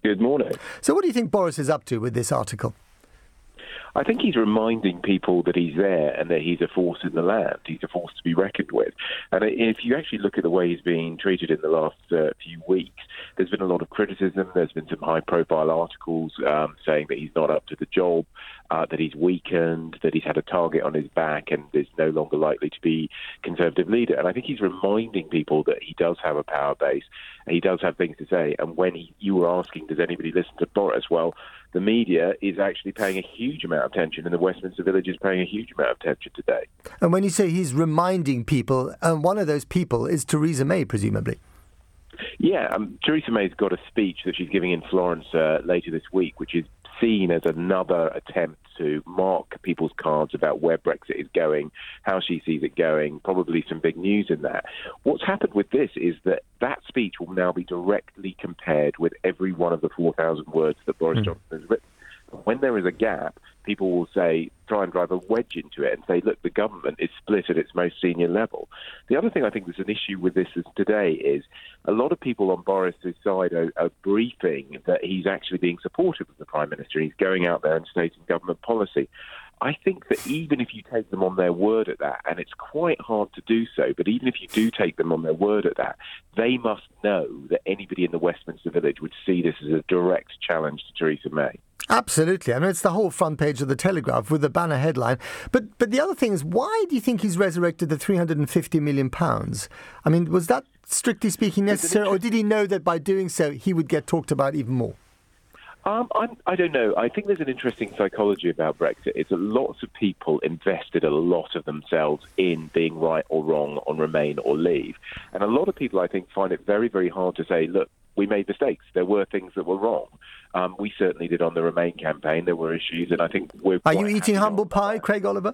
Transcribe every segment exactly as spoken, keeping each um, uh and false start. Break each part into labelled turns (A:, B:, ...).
A: Good morning.
B: So what do you think Boris is up to with this article?
A: I think he's reminding people that he's there and that he's a force in the land. He's a force to be reckoned with. And if you actually look at the way he's being treated in the last uh, few weeks, there's been a lot of criticism. There's been some high-profile articles um, saying that he's not up to the job, uh, that he's weakened, that he's had a target on his back and is no longer likely to be Conservative leader. And I think he's reminding people that he does have a power base and he does have things to say. And when he, you were asking, does anybody listen to Boris? Well, the media is actually paying a huge amount of attention, and the Westminster Village is paying a huge amount of attention today.
B: And when you say he's reminding people, um, one of those people is Theresa May, presumably.
A: Yeah, um, Theresa May's got a speech that she's giving in Florence uh, later this week, which is seen as another attempt to mark people's cards about where Brexit is going, how she sees it going, probably some big news in that. What's happened with this is that that speech will now be directly compared with every one of the four thousand words that Boris mm. Johnson has written. When there is a gap, people will say, try and drive a wedge into it and say, look, the government is split at its most senior level. The other thing I think there's an issue with this is today is a lot of people on Boris's side are, are briefing that he's actually being supportive of the Prime Minister. He's going out there and stating government policy. I think that even if you take them on their word at that, and it's quite hard to do so, but even if you do take them on their word at that, they must know that anybody in the Westminster Village would see this as a direct challenge to Theresa May.
B: Absolutely. I mean, it's the whole front page of the Telegraph with the banner headline. But but the other thing is, why do you think he's resurrected the three hundred fifty million pounds? I mean, was that, strictly speaking, necessary, or did he know that by doing so he would get talked about even more?
A: Um, I'm, I don't know. I think there's an interesting psychology about Brexit. It's that lots of people invested a lot of themselves in being right or wrong on Remain or Leave. And a lot of people, I think, find it very, very hard to say, look, we made mistakes. There were things that were wrong. Um, we certainly did on the Remain campaign. There were issues, and I think we're...
B: Are you eating humble pie, Craig Oliver?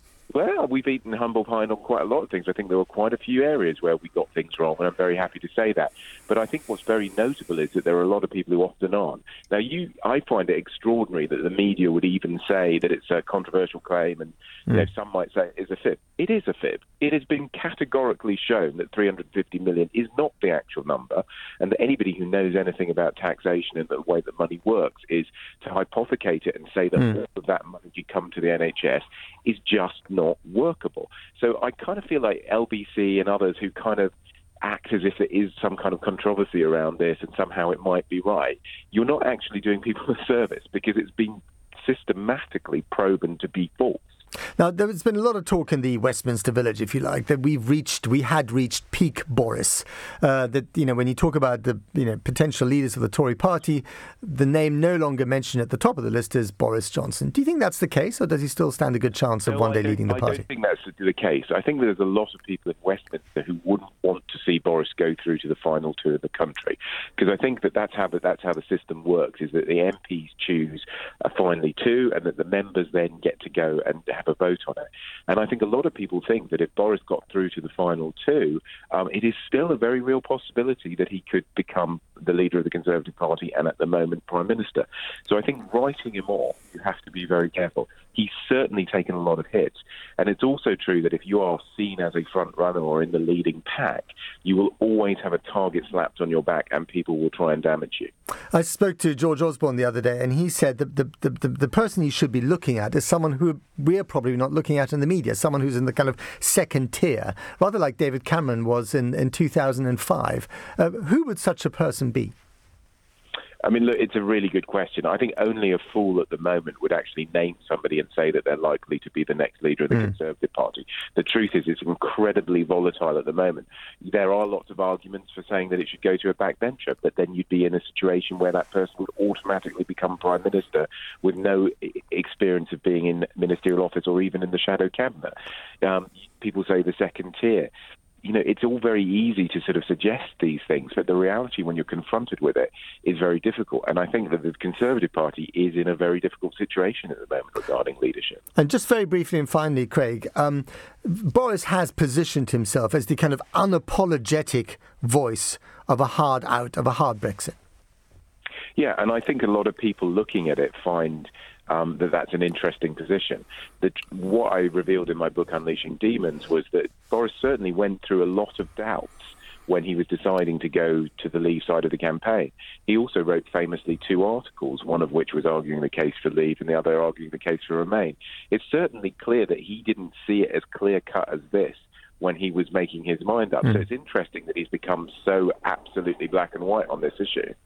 A: Well, we've eaten humble pie on quite a lot of things. I think there were quite a few areas where we got things wrong, and I'm very happy to say that. But I think what's very notable is that there are a lot of people who often aren't. Now, you, I find it extraordinary that the media would even say that it's a controversial claim, and mm. you know, some might say it's a fib. It is a fib. It has been categorically shown that three hundred fifty million is not the actual number, and that anybody who knows anything about taxation and the way that money works is to hypothecate it and say that mm. all of that money you come to the N H S is just not workable. So I kind of feel like L B C and others who kind of act as if there is some kind of controversy around this and somehow it might be right, you're not actually doing people a service because it's been systematically proven to be false.
B: Now, there's been a lot of talk in the Westminster Village, if you like, that we've reached, we had reached peak Boris. Uh, that, you know, when you talk about the, you know, potential leaders of the Tory party, the name no longer mentioned at the top of the list is Boris Johnson. Do you think that's the case, or does he still stand a good chance of
A: no,
B: one day
A: I
B: leading the party?
A: I don't think that's the case. I think there's a lot of people in Westminster who wouldn't want to see Boris go through to the final two of the country, because I think that that's how, that that's how the system works, is that the M Ps choose a finally two, and that the members then get to go and have a vote on it. And I think a lot of people think that if Boris got through to the final two, um, it is still a very real possibility that he could become the leader of the Conservative Party and at the moment Prime Minister. So I think writing him off, you have to be very careful. He's certainly taken a lot of hits. And it's also true that if you are seen as a front runner or in the leading pack, you will always have a target slapped on your back and people will try and damage you.
B: I spoke to George Osborne the other day, and he said that the, the, the, the person you should be looking at is someone who we're probably not looking at in the media, someone who's in the kind of second tier, rather like David Cameron was in, in two thousand five. Uh, who would such a person be?
A: I mean, look, it's a really good question. I think only a fool at the moment would actually name somebody and say that they're likely to be the next leader of the mm. Conservative Party. The truth is it's incredibly volatile at the moment. There are lots of arguments for saying that it should go to a backbencher, but then you'd be in a situation where that person would automatically become Prime Minister with no experience of being in ministerial office or even in the shadow cabinet. Um, people say the second tier. You know, it's all very easy to sort of suggest these things, but the reality when you're confronted with it is very difficult. And I think that the Conservative Party is in a very difficult situation at the moment regarding leadership.
B: And just very briefly and finally, Craig, um, Boris has positioned himself as the kind of unapologetic voice of a hard out, of a hard Brexit.
A: Yeah, and I think a lot of people looking at it find Um, that that's an interesting position. That what I revealed in my book, Unleashing Demons, was that Boris certainly went through a lot of doubts when he was deciding to go to the Leave side of the campaign. He also wrote famously two articles, one of which was arguing the case for Leave and the other arguing the case for Remain. It's certainly clear that he didn't see it as clear-cut as this when he was making his mind up. Mm. So it's interesting that he's become so absolutely black and white on this issue.